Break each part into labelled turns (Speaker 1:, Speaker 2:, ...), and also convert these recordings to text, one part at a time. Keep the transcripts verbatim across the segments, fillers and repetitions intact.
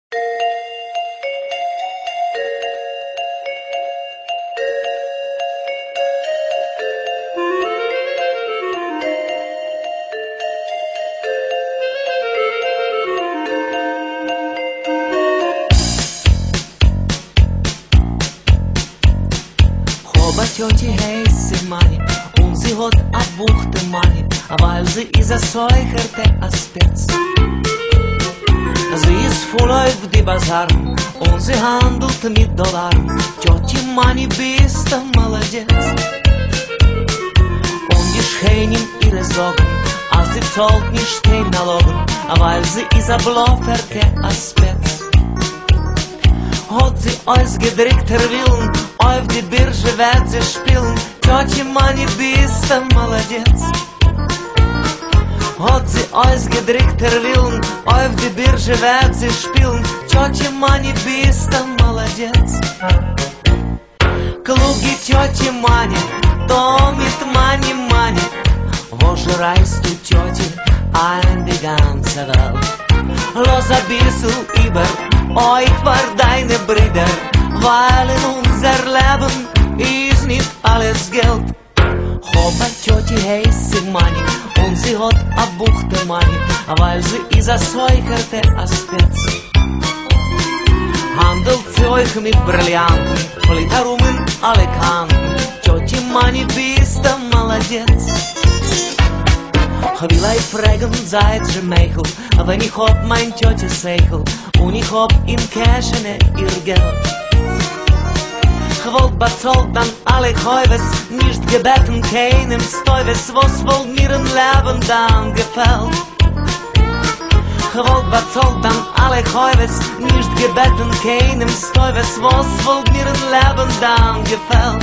Speaker 1: Хоба тёти heiße Mani und sie hat a buchte Mani, weil sie is a Säucherte a Spitz. Sie ist voll auf die Basaren und sie handelt mit Dollarn. Тёти Mani bist a молодец. Und die schön in ihre Sorgen, als sie zahlt nicht den Nalogen, weil sie is a Blofferte a Spitz. Hat sie ausgedrückt her Willen, auf die Birge wird sie spielen. Тётя Mani bist a молодец. Hat sie ausgedrückt her Willen, auf die Birge wird sie spielen. Тётя Mani bist a молодец. Klugi Тёти Mani, то mit Mani Mani. Wo reist du, Tёti, ein die ganze Welt? Los a bissl über euch war deine Brüder, weil in unser Leben ist nicht alles Geld. Hoba Tёti heiße Mani und sie hat a buchte Mani, weil sie is a Säucherte a Spitz. Handelt sie euch mit Brillanten, fliegt herum in alle Kanten. Tёti Mani bist a молодец. Ich will euch fragen, seid ihr Meichel, wenn ich hab mein Tёtje Seichel und ich hab im Käschene ihr Geld. Ich wollt bezahlt dann alle Käufes, nicht gebeten keinem Stäuves, was wollt mir im Leben dann gefällt. Ich wollt bezahlt dann alle Käufes, nicht gebeten keinem Stäuves, was wollt mir im Leben dann gefällt.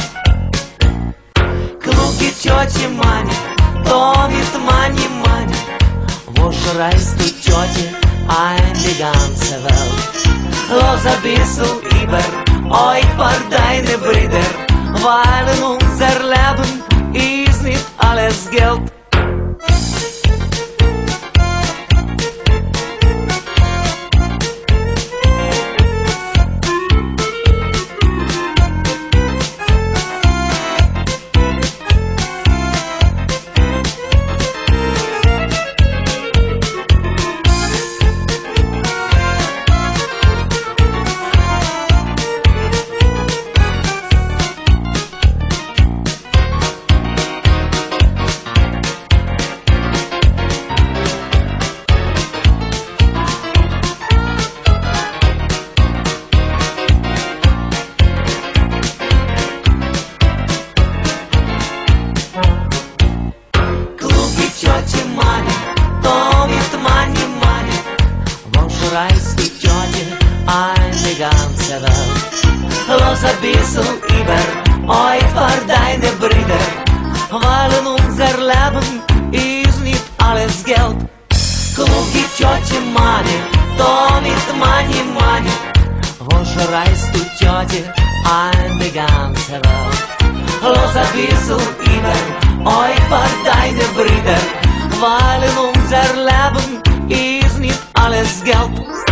Speaker 1: Klugi Tёti Mani, то mit Mani Mani. Wo reist du, Tёti, ein die ganze Welt? Los a bissl über euch war deine Brüder, weil in unser Leben ist nicht alles Geld. Reist du, Tёti, ein die ganze Welt. Los a bissl über euch war deine Brüder, weil in unser Leben ist nicht alles Geld. Klugi Tёti Mani, то mit Mani Mani. Wo reist du, Tёti, ein die ganze Welt. Los a bissl über euch war deine Brüder, weil in unser Leben ist nicht alles Geld.